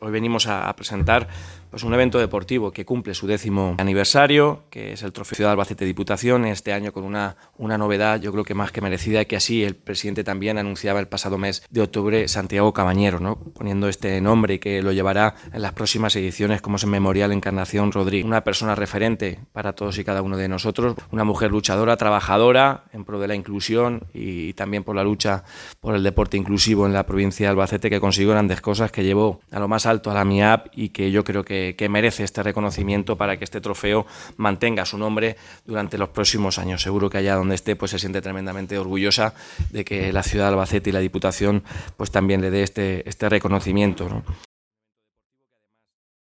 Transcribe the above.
Hoy venimos a presentar pues un evento deportivo que cumple su 10º aniversario, que es el Trofeo Ciudad de Albacete Diputación, este año con una novedad, yo creo que más que merecida, que así el presidente también anunciaba el pasado mes de octubre, Santiago Cabañero, ¿no? Poniendo este nombre y que lo llevará en las próximas ediciones como es el Memorial Encarnación Rodríguez. Una persona referente para todos y cada uno de nosotros, una mujer luchadora, trabajadora en pro de la inclusión y también por la lucha por el deporte inclusivo en la provincia de Albacete, que consiguió grandes cosas, que llevó a lo más alto a la MIAP y que yo creo que merece este reconocimiento para que este trofeo mantenga su nombre durante los próximos años. Seguro que allá donde esté pues se siente tremendamente orgullosa de que la ciudad de Albacete y la Diputación pues también le dé este reconocimiento, ¿no?